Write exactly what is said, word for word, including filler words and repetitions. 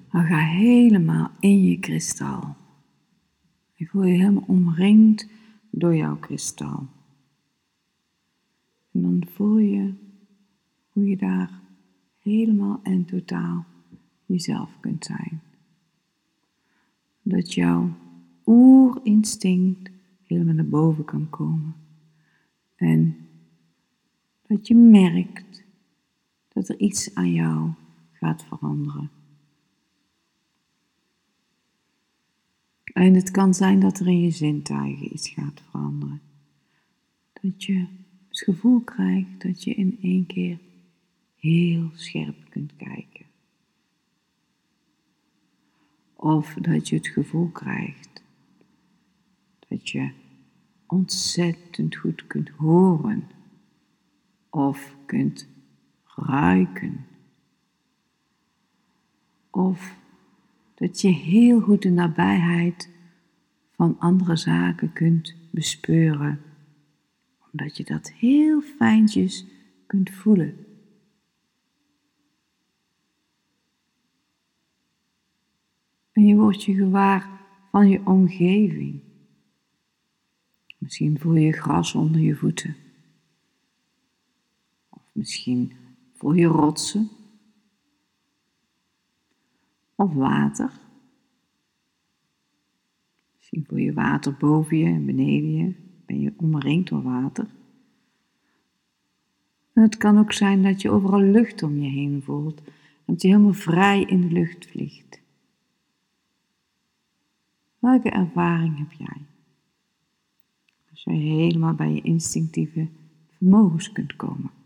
Dan ga helemaal in je kristal. Je voelt je helemaal omringd door jouw kristal. En dan voel je hoe je daar helemaal en totaal jezelf kunt zijn. Dat jouw oerinstinct helemaal naar boven kan komen. En dat je merkt dat er iets aan jou gaat veranderen. En het kan zijn dat er in je zintuigen iets gaat veranderen. Dat je het gevoel krijgt dat je in één keer heel scherp kunt kijken. Of dat je het gevoel krijgt dat je ontzettend goed kunt horen. Of kunt ruiken. Of dat je heel goed de nabijheid van andere zaken kunt bespeuren. Omdat je dat heel fijntjes kunt voelen. En je wordt je gewaar van je omgeving. Misschien voel je gras onder je voeten. Of misschien voel je rotsen. Of water. Misschien voel je water boven je en beneden je. Ben je omringd door water. En het kan ook zijn dat je overal lucht om je heen voelt. Dat je helemaal vrij in de lucht vliegt. Welke ervaring heb jij? Als je helemaal bij je instinctieve vermogens kunt komen.